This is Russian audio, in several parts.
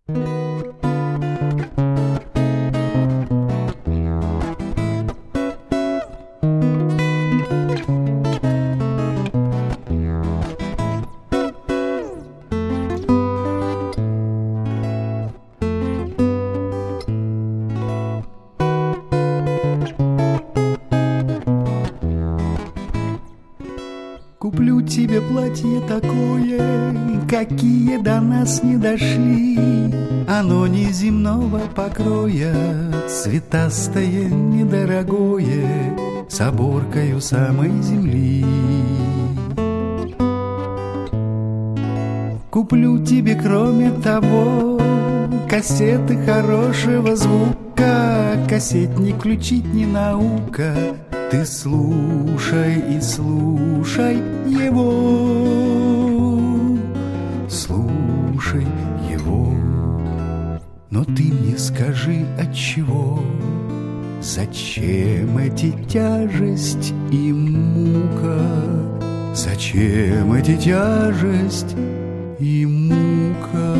Куплю тебе платье такое, какие до нас не дошли. Оно неземного покроя, цветастое, недорогое, с оборкою самой земли. Куплю тебе, кроме того, кассеты хорошего звука. Кассетник включить не наука, ты слушай и слушай его, слушай его. Но ты мне скажи, отчего, зачем эти тяжесть и мука? Зачем эти тяжесть и мука?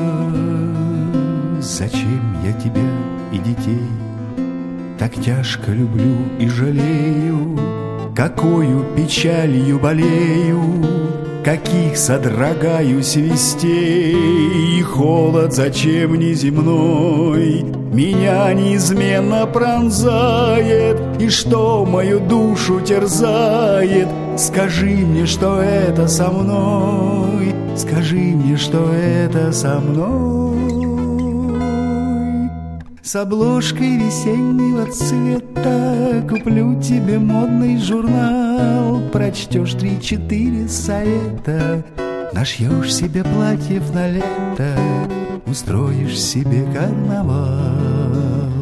Зачем я тебя и детей так тяжко люблю и жалею? Какою печалью болею, каких содрогаюсь вестей. И холод зачем неземной меня неизменно пронзает, и что мою душу терзает? Скажи мне, что это со мной, скажи мне, что это со мной. С обложкой весеннего цвета куплю тебе модный журнал. Прочтешь 3-4 совета, нашьешь себе платьев на лето, устроишь себе карнавал.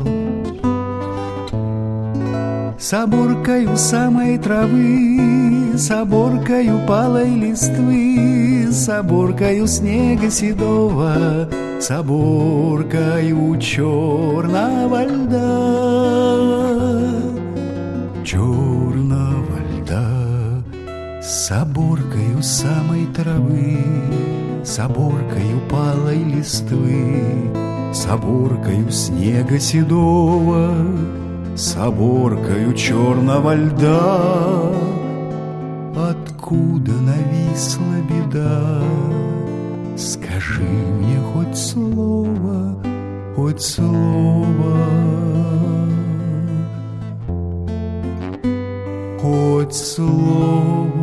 С оборкою самой травы, с оборкою палой листвы, с оборкою снега седого, с оборкою черного льда, черного льда. С оборкою самой травы, с оборкою палой листвы, с оборкою снега седого, с оборкою черного льда. Откуда нависла беда? Скажи мне хоть слово, хоть слово, хоть слово.